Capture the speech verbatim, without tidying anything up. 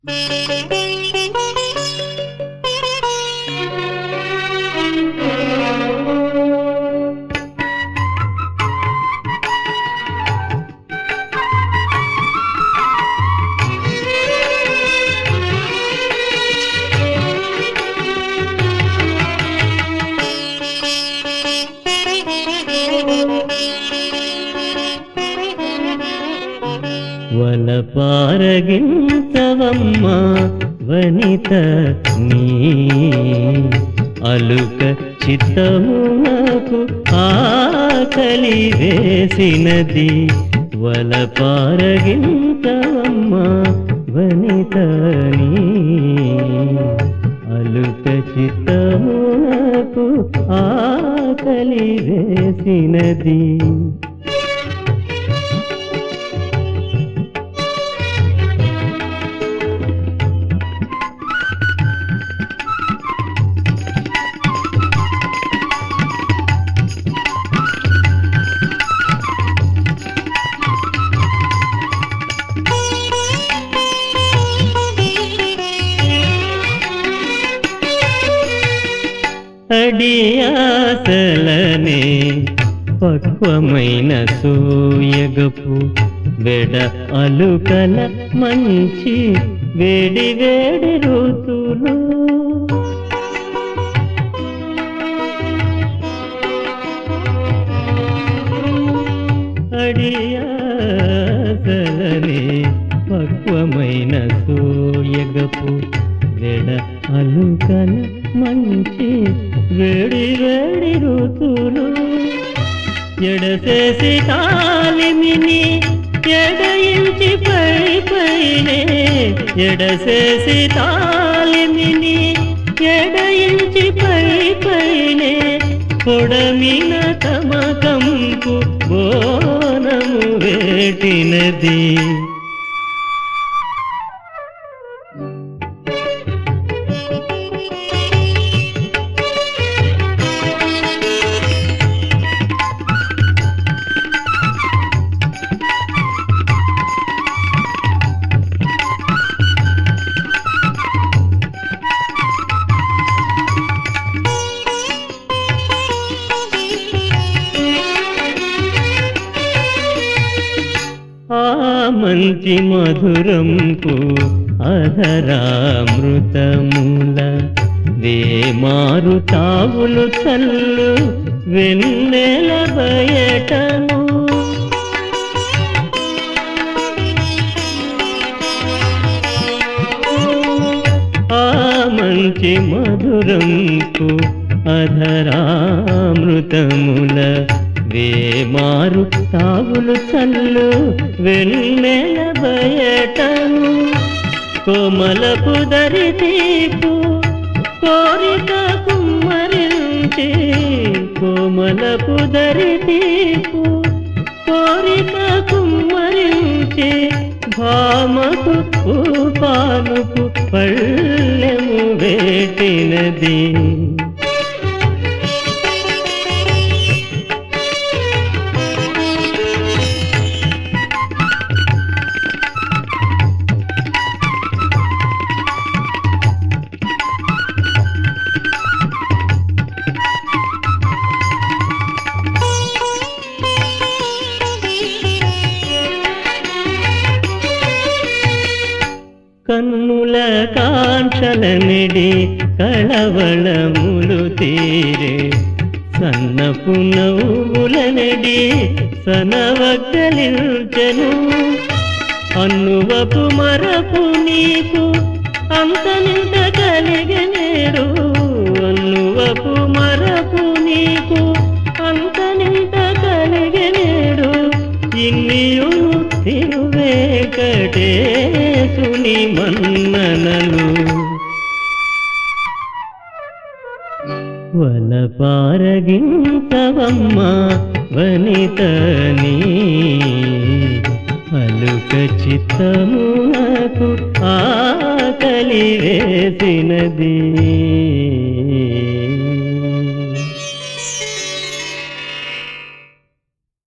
వలపారగించవమ్మా వనిత నీ అలుక చిత్తమునకు ఆకలి వేసినది. వలపారగించవమ్మా వనిత నీ అలుక చిత్తమునకు ఆకలి వేసినది. అడియాసలనే పక్వమైన సూయగపు వెడ అలుకల మంచి వేడి వేడి ఋతులు. అడియాసలనే పక్వమైన సూయగపు వెడ అలుకల మంచి వేడి వేడి ఋతులు. ఎడసేసి తాలిమిని ఎడయించి పై పైనే ఎడసేసి తాలిమిని ఎడయించి పై పైనే పొడమిన తమకంపు బోనము వేటినది. ఆ మంచి మధురంపు అధరామృతముల వేమారు తావులు చల్లు వెన్నెల బయటను. ఆ మంచి మధురంపు అధరామృతముల వేమారు తావులు చల్లు వెన్నెల బయటను. కోమలపు దరిదీపు కోరిక కుమ్మరించి కోమలపు దరిదీపు కోరిక కుమ్మరించి భామకు పానుపు పళ్ళెము వేటినది. కన్నుల కాంక్షల నిడి కళవళములు తీరే సన్నపు నవ్వుల నిడి సనవగ్గలించెను. అన్నువపు మరపు నీకు అంతనింత కలిగనేరు. అన్నువపు మరపు నీకు అంతనింత కలిగనేరు. ఇన్నియు తిరువేంకటేశుని మన్ననలు. వలపారగించవమ్మా వనిత నీ అలుక చిత్తమునకు ఆకలి వేసినది.